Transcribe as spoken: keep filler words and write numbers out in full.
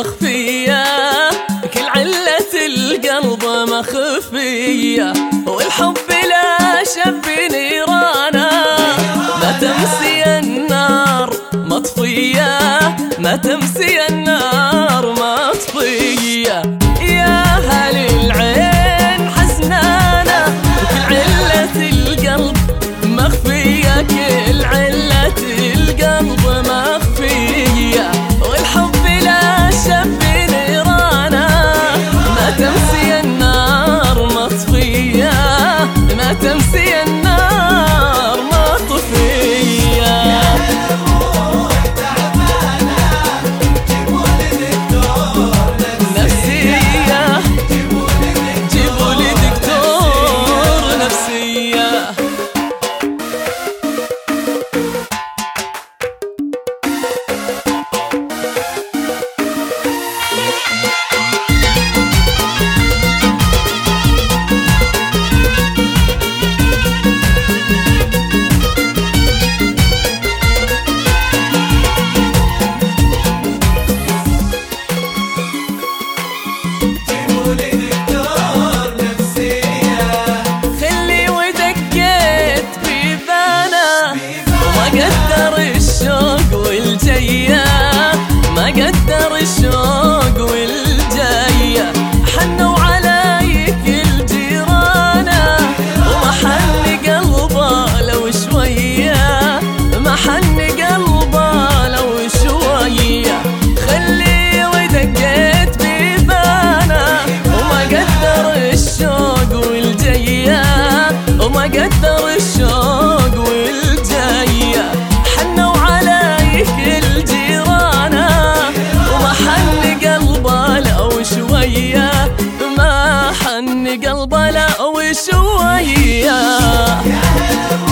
مخفية، كل علة القلب مخفية، والحب لا شب نيرانه، ما تمسي النار مطفية، ما تمسي النار مطفية. يا هل العين حزنانة، كل علة القلب مخفية، كل علة القلب مخفية، والحب لا شب نيرانه، ما تمسي النار مطفية، ما تمسي النار مطفية. نفسية جيبوا لي دكتور نفسية. قدر الشوق والجية، ما قدر الشوق والجية، حنوا عليك الجيرانة، وما حن قلبه لو شوية، ما حن قلبه لو شوية، خلي ودقيت بيبانه، وما قدر الشوق والجية، وما قدر الشوق والجية، حنوا عليك الجيرانة، وما حن قلبه لو شوية، ما حن قلبه لو شوية.